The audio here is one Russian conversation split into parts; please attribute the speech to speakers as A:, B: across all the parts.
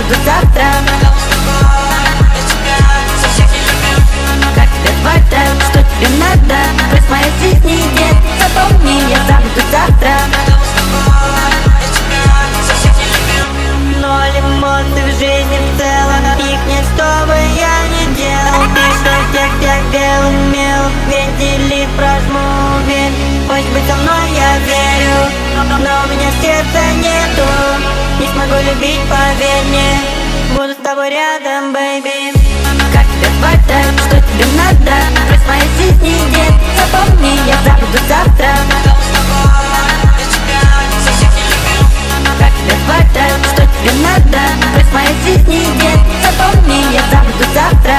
A: забуду завтра. Как тебе хватает, что тебе надо? Пусть моей жизни нет, запомни, я забуду завтра. Но эмоций в жизни в целом, их нет, что бы я ни делал. Пишу тех белым мел, вентили прожму вверх. Пусть быть со мной, я верю, но у меня сердца нету. Не смогу любить, поверь мне, буду с тобой рядом, бэйби. Как тебе хватает, что тебе надо? Пусть моей жизни нет, запомни, я забуду завтра. Как тебе хватает, что тебе надо? Пусть моей жизни нет, запомни, я забуду завтра.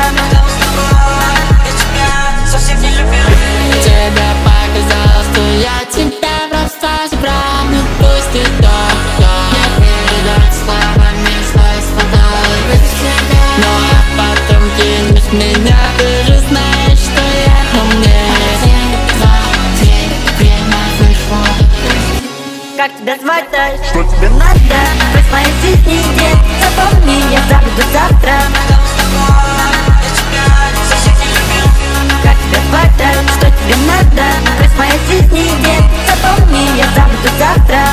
B: Тебе показалось, что я тебя просто забрал. Ну пусть и так, не передать словами свой свободой. Ну а потом кинешь меня, ты же знаешь, что я умнее. 1, 2, 3, время вышло.
A: Как тебя звать-то? Что тебе надо? Пусть моей жизни нет, запомни, я забуду завтра. Как тебя хватает, что тебе надо? Пусть моей жизни нет, запомни, я забуду завтра.